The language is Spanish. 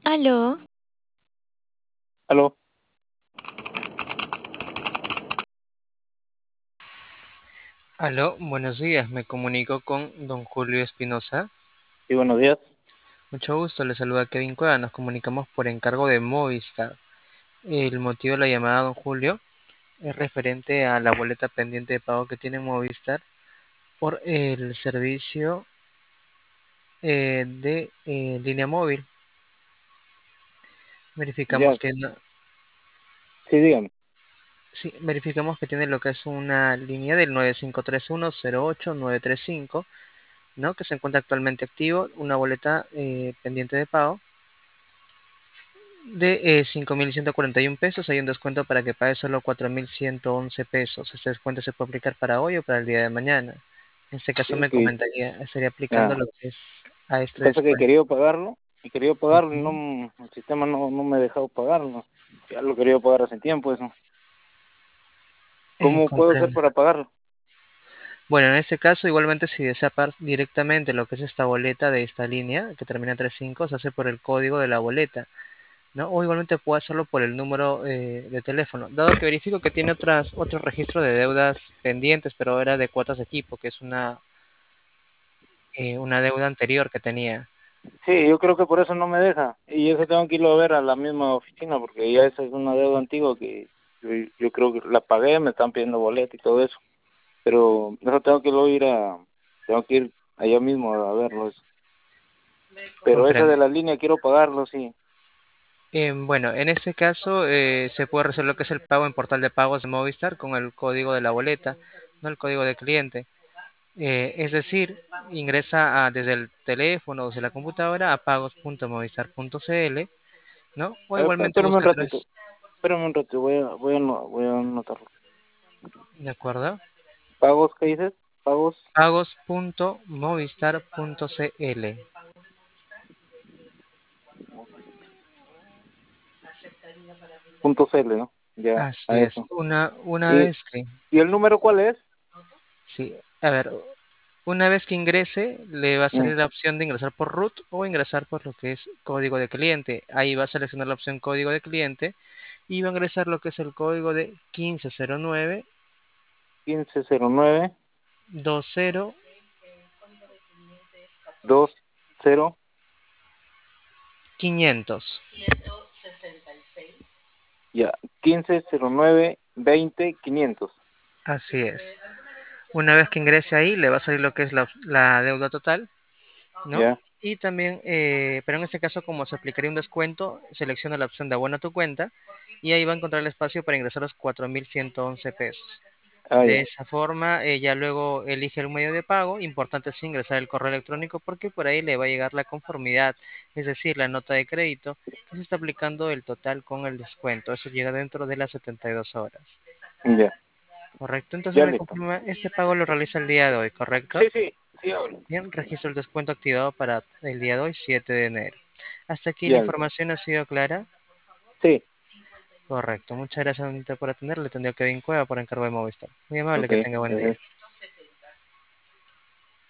Aló, Aló, Aló, buenos días. Me comunico con don Julio Espinosa. sí, buenos días. Mucho gusto, le saluda Kevin Cueva. Nos comunicamos por encargo de Movistar. El motivo de la llamada, don Julio, es referente a la boleta pendiente de pago que tiene Movistar por el servicio de línea móvil. Verificamos Ya, que no- sí, dígame. sí, verificamos que tiene lo que es una línea del 9531080935, ¿no? Que se encuentra actualmente activo, una boleta pendiente de pago de 5.141 pesos. Hay un descuento para que pague solo 4.111 pesos. Este descuento se puede aplicar para hoy o para el día de mañana. En este caso Sí, me que comentaría, estaría aplicando ya. lo que es a Lo que este pasa es que descuento. he querido pagarlo y Ujú. el sistema no me ha dejado pagarlo. Ya lo he querido pagar hace tiempo eso. ¿Cómo puedo hacer Comprendo. para pagarlo? Bueno, en este caso, igualmente, si desea pagar directamente lo que es esta boleta de esta línea, que termina en 35, se hace por el código de la boleta, ¿no? O igualmente puede hacerlo por el número de teléfono. Dado que verifico que tiene otro registro de deudas pendientes, pero era de cuotas de equipo, que es una deuda anterior que tenía. Sí, yo creo que por eso no me deja. Y eso tengo que irlo a ver a la misma oficina porque ya esa es una deuda antigua que yo creo que la pagué, me están pidiendo boleto y todo eso. Pero eso tengo que ir allá mismo a verlo eso. Pero esa Comprendo. de la línea quiero pagarlo, sí. Bueno, en este caso se puede resolver lo que es el pago en portal de pagos de Movistar con el código de la boleta, no el código de cliente. Es decir, ingresa desde el teléfono o desde la computadora a pagos.movistar.cl, ¿no? O igualmente Espérame un busca ratito. tres, Espérame un rato, voy a anotarlo. ¿de acuerdo? ¿Pagos qué dices? Pagos Pagos.movistar.cl. punto CL, ¿no? Ya, Así a es. eso. Una ¿Y, vez que, y el número cuál es? sí, a ver, una vez que ingrese, le va a Mm, salir la opción de ingresar por root o ingresar por lo que es código de cliente. Ahí va a seleccionar la opción código de cliente y va a ingresar lo que es el código de 1509 1509 20 20. 500. Ya, 1509 20 500. Así es. Una vez que ingrese ahí, le va a salir lo que es la deuda total, ¿no? Ya, Y también, pero en este caso, como se aplicaría un descuento, selecciona la opción de abona a tu cuenta y ahí va a encontrar el espacio para ingresar los 4.111 pesos. De ya, esa forma, ella luego elige el medio de pago. Importante es ingresar el correo electrónico porque por ahí le va a llegar la conformidad, es decir, la nota de crédito, que se está aplicando el total con el descuento. Eso llega dentro de las 72 horas. ya, Correcto, entonces ya me listo. confirma, este pago lo realiza el día de hoy, ¿correcto? Sí, sí, sí, hablo. Bien, registro el descuento activado para el día de hoy, 7 de enero. Hasta aquí la Ya listo. información ha sido clara. Sí, Correcto, muchas gracias por atenderle. Le atendió Kevin Cueva por encargo de Movistar. Muy amable, ok, que tenga buen día. gracias.